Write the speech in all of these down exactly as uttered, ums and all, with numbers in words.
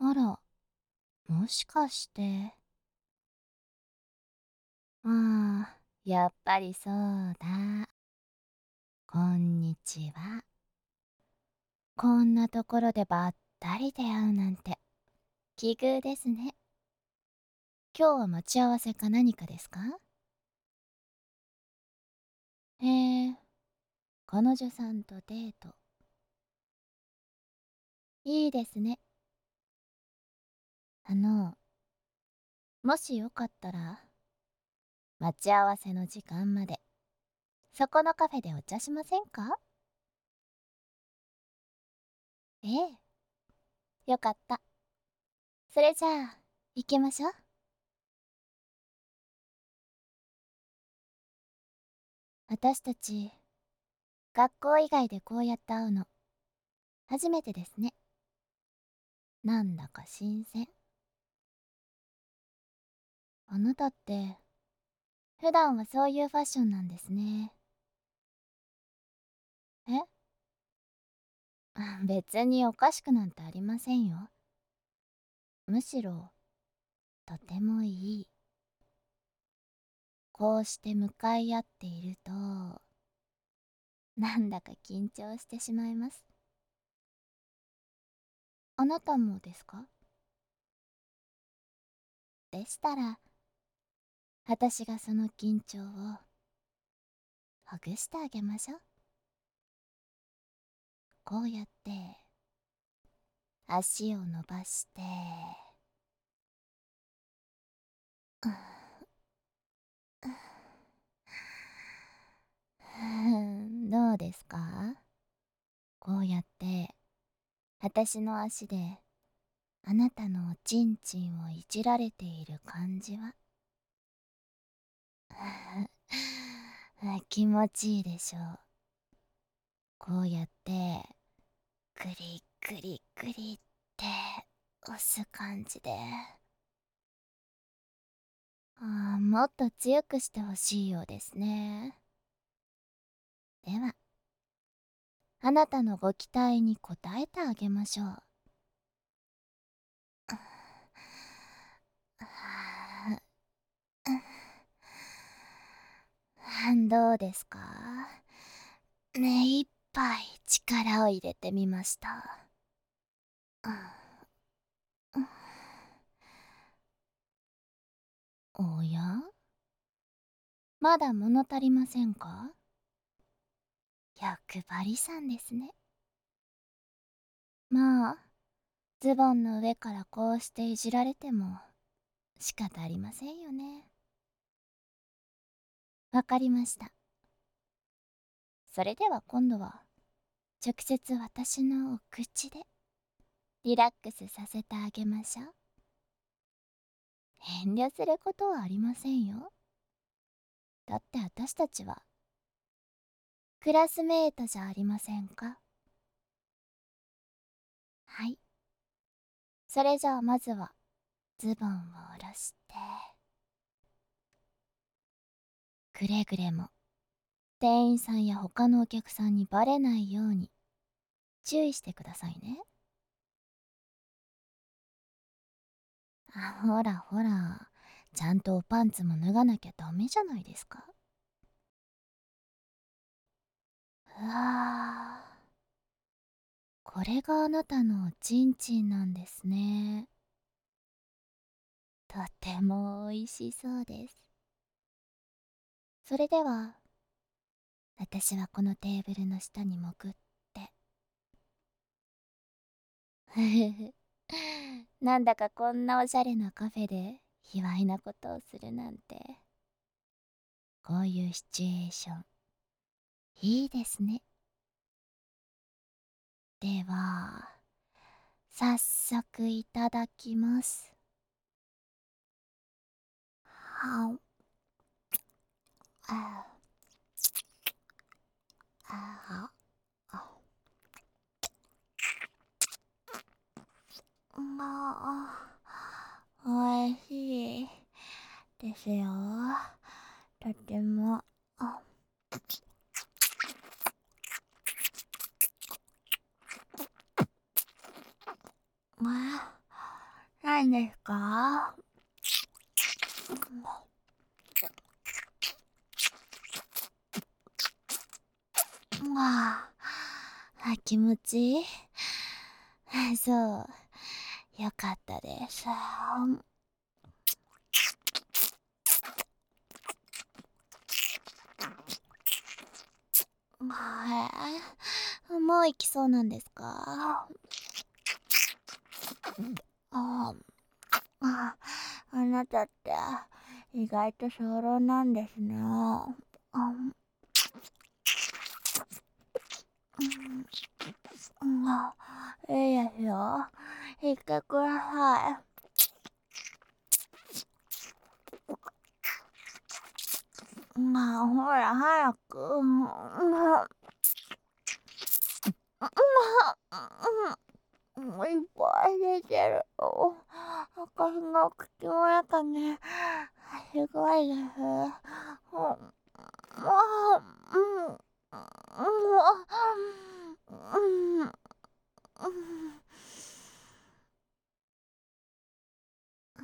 あら、もしかして。ああ、やっぱりそうだ。こんにちは。こんなところでばったり出会うなんて、奇遇ですね。今日は待ち合わせか何かですか？へえ、彼女さんとデート。いいですね。あの、もしよかったら、待ち合わせの時間まで、そこのカフェでお茶しませんか？ええ、よかった。それじゃあ、行きましょう。私たち、学校以外でこうやって会うの、初めてですね。なんだか新鮮。あなたって、普段はそういうファッションなんですね。え別におかしくなんてありませんよ。むしろ、とてもいい。こうして向かい合っていると、なんだか緊張してしまいます。あなたもですか？でしたら、私がその緊張を、ほぐしてあげましょう。こうやって、足を伸ばして、どうですか？こうやって私の足であなたのおちんちんをいじられている感じは気持ちいいでしょう。こうやってクリクリクリって押す感じで、あーもっと強くしてほしいようですね。では、あなたのご期待に応えてあげましょう。どうですか？目いっぱい力を入れてみました。おや、まだ物足りませんか？欲張りさんですね。まあ、ズボンの上からこうしていじられても仕方ありませんよね。わかりました。それでは今度は直接私のお口でリラックスさせてあげましょう。遠慮することはありませんよ。だって私たちはクラスメートじゃありませんか。はい。それじゃあまずはズボンを下ろして、くれぐれも店員さんや他のお客さんにバレないように注意してくださいね。あ、ほらほら、ちゃんとおパンツも脱がなきゃダメじゃないですか。うわー、これがあなたのおちんちんなんですね。とても美味しそうです。それでは、私はこのテーブルの下に潜って。ふふふ。なんだかこんなおしゃれなカフェで卑猥なことをするなんて。こういうシチュエーション、いいですね。では、早速いただきます。はん。あああまあ、おいしいですよ。とても。あ、まあ、 ないんですか？ああ、気持ちいい。そう、よかったです。へえ、もう行きそうなんですか？ああ、あなたって意外と小論なんですね。あ、うん、あ、いいですよ。行ってください。まあ、ほら、早く。うん、うん、うん、いっぱい出てる。私の口の中に、すごいです。うん、もう、うん、もう、うん、うん、うん、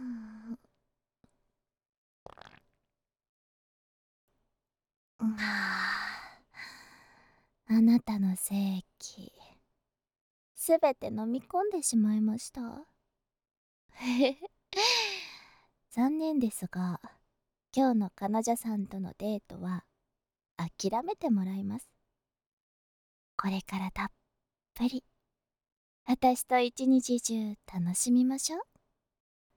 うん、あなたの精気、すべて飲み込んでしまいました。残念ですが、今日の彼女さんとのデートは諦めてもらいます。これからたっぷり私と一日中楽しみましょう。